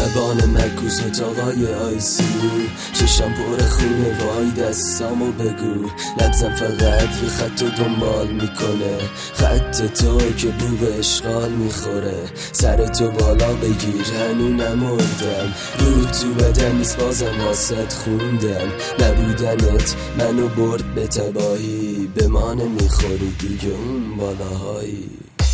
لبان مکوس اتاقای آیسیو، چشم پر خونه وای دستامو بگو. لبزم فقط یه خط رو دنبال میکنه، خط تو که بو به اشغال میخوره. سر تو بالا بگیر هنو نمردم، رو تو بدن نیست بازم واسد خوندم. نبودنت منو برد به تباهی، به ما نمیخوری دیگه اون بالاهایی.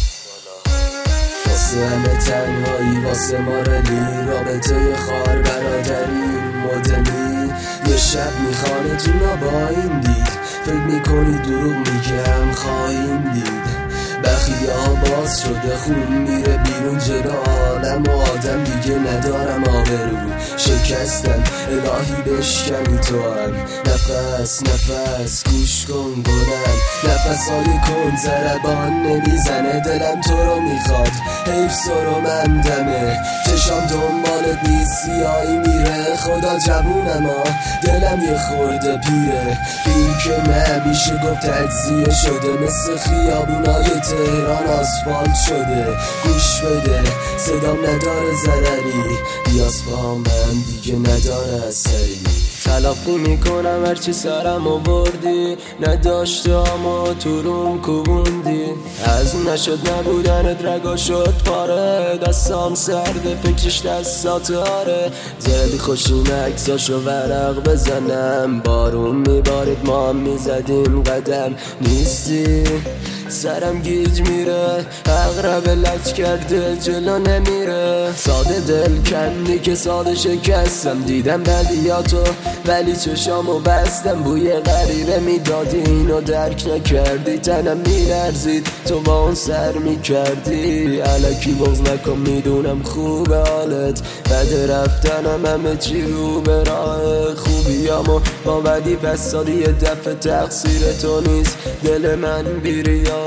واسه همه تنهایی، واسه مارلی، رابطه خار برادری مدنی. یه شب میخوانه تو ناباین دید، فکر میکنی دروغ میگم خواهیم دید. بخیه باز شده خون میره بیرون جلو عالم و آدم دیگه ندارم آبرو. شکستم الهی بشکنی تو هم، نفس نفس گوش کن گلم. نفسای کن ضربان نمیزنه، دلم تو رو میخواد حیف سرمندمه. چشام دنبالت نیست سیاهی میره، خدا جوونم دلم یه خورده پیره. پیر که نمیشه گفت تجزیه شده، مثل خیابونای تهران آسفالت شده. گوش بده صدام نداره ضرری، بیاس با من دیگه نداره اثری. تلافی میکنم هرچی سرم آوردی، نداشته اما تو روم کوبوندی. از نشد نبودنت رگا شد پاره، دستام سرده فکرش دستات آره. دلی خوشین عکساشو ورق بزنم، بارون میبارید ما هم میزدیم قدم. نیستی سرم گیج میره، اغرب لج کرده جلو نمیره. ساده دل کندی که ساده شکستم، دیدم بدیاتو ولی چشامو بستم. بوی غریبه میدادی اینو درک نکردی، تنم میلرزید تو با اون سر میکردی. الکی بغض نکن میدونم خوب حالت، بد رفتنم همه چی رو به راه خوبیامو با بدی پس سادی. یه دفعه تقصیر تو نیست دل من بیریاه.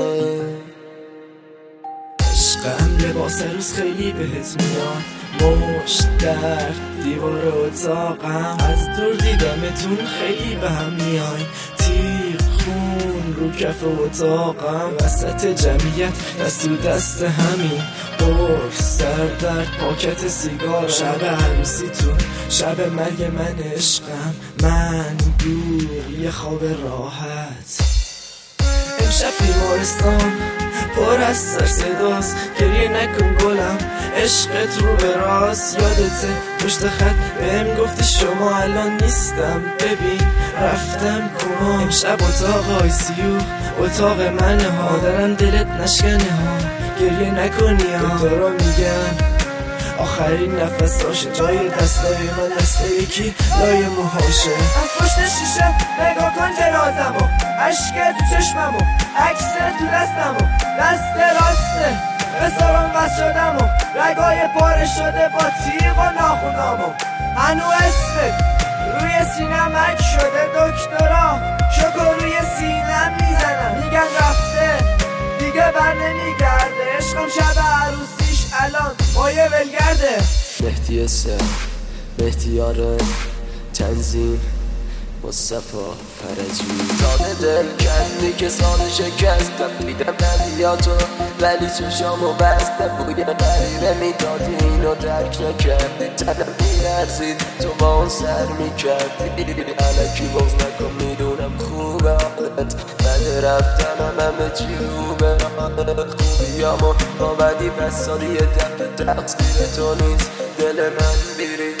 عشقم لباس روز خیلی بهت میاد، مشت درد دیوار اتاقم. از دور دیدمتون خیلی به هم میای، تیغ خون رو کف اتاقم. وسط جمعیت دست تو دست همین قرص سردرد پاکت سیگار. شب عروسیتون شب مرگ من عشقم، من دور یه خواب راحت. امشب بیمارستان پر از سر صداست، گریه نکن گلم عشقت رو به راست. یادته پشت خط بهم گفتی شما الان نیستم، ببین رفتم کما. امشب اتاق آیسیو اتاق منه ها، دارم دلت نشکنه ها، گریه نکنی ها. دکترا میگن آخرین نفساشه، جای دستای من دست یکی لای موهاشه. از پشت شیشه نگاه کن جنازمو، عشق تو چشممو، عکس تو دستمو، دست راسته بسارم وز شدمو، رگای پاره شده با تیغ و ناخونامو. هنو اسمت روی سینم عکس شده، دکترا شکر روی سینم میزنم، میگن رفته دیگه بر نمیگرده. عشقم شب عروسیش الان مایه ولگرده. مهدی سر مهدیار تنظیم مصطفی فرجی. ساده دل کندی که ساده شکستم، دیدم بدیاتو ولی چشامو بستم. بوی غریبه میدادی اینو درک نکردی، تنم میلرزید تو با اون سر میکردی. الکی بغض نکن میدونم خوب حالت، بد رفتنم همه چی رو به راه خوبیامو با بدی پس سادی. یه دفعه تقصیر تو نیست دل من بیری